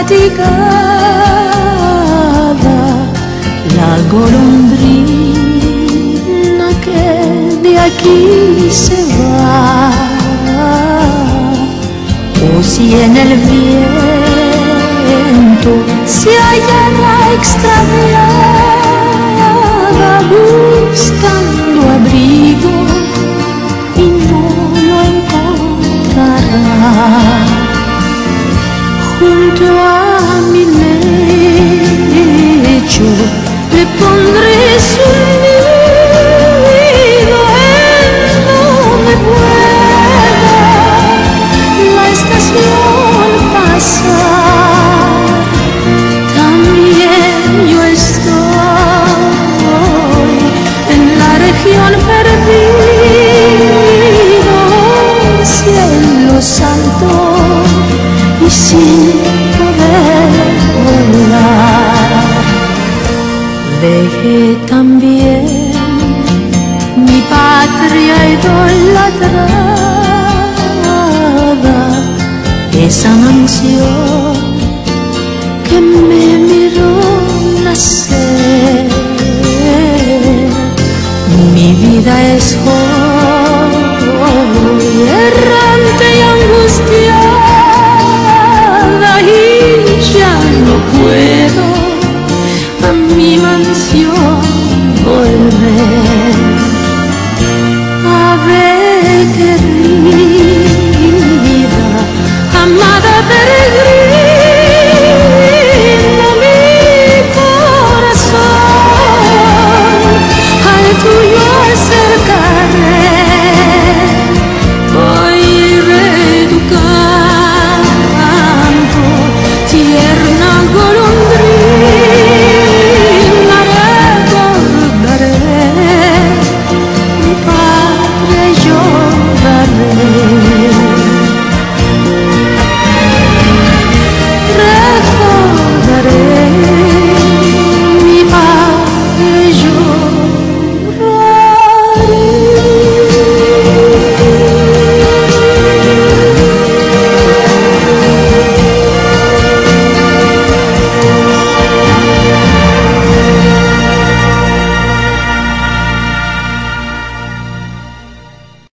fatigada, la golondrina que de aquí se va. O si en el viento se hallará extraviada buscando abrigo y no lo encontrará. Junto a mi lecho le pondré su nido en donde pueda la estación pasar. También yo estoy en la región perdida, cielos altos y sin poder volar. Dejé también mi patria idolatrada, esa mansión que me miró nacer. Mi vida es joven